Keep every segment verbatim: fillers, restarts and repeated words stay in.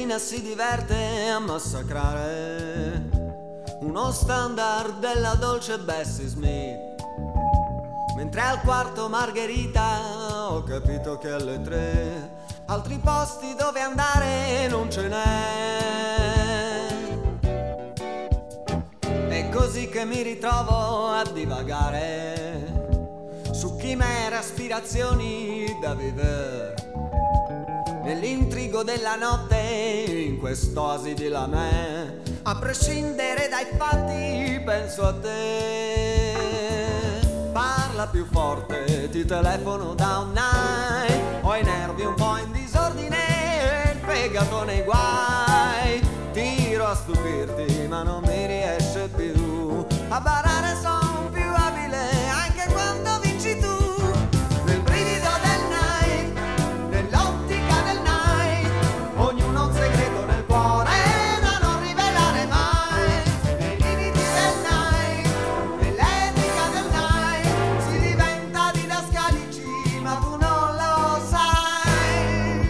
mattina si diverte a massacrare uno standard della Dolce Bessie Smith, mentre al quarto Margherita ho capito che alle tre altri posti dove andare non ce n'è. È così che mi ritrovo a divagare su chimere, aspirazioni da vivere, nell'intrigo della notte, in quest'oasi di la me. A prescindere dai fatti penso a te. Parla più forte, ti telefono da un night. Ho i nervi un po' in disordine, il fegato nei guai. Tiro a stupirti ma non mi riesce più. A barare son più abile anche quando vinci tu. Nel brivido del night, nell'ottica del night, ognuno un segreto nel cuore da non rivelare mai. Nei limiti del night, nell'etica del night, si diventa didascalici ma tu non lo sai.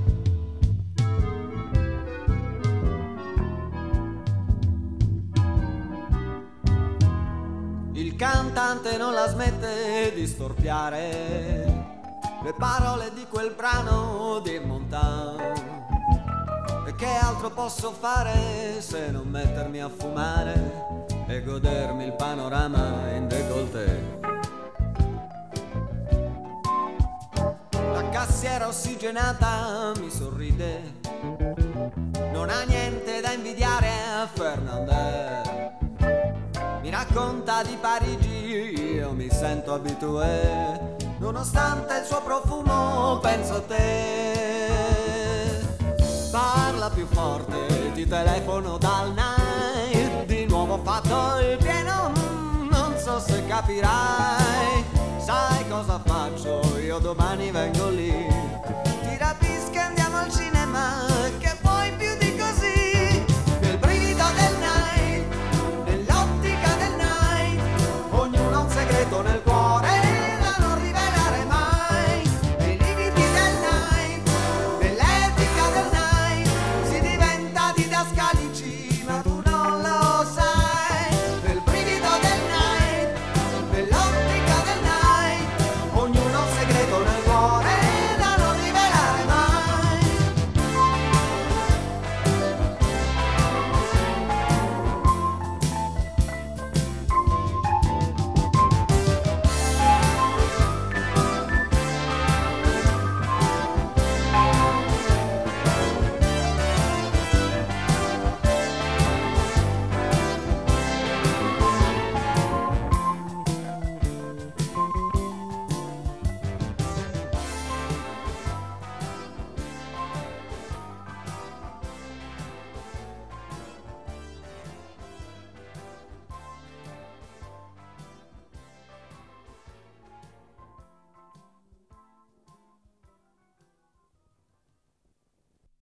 Il cantante non la smette di storpiare le parole di quel brano di Montand. E che altro posso fare se non mettermi a fumare e godermi il panorama in décolleté? La cassiera ossigenata mi sorride, non ha niente da invidiare a Fernandez. Mi racconta di Parigi, io mi sento abitué, nonostante il suo profumo penso a te. Parla più forte, ti telefono dal night, di nuovo fatto il pieno, mm, non so se capirai. Sai cosa faccio, io domani vengo lì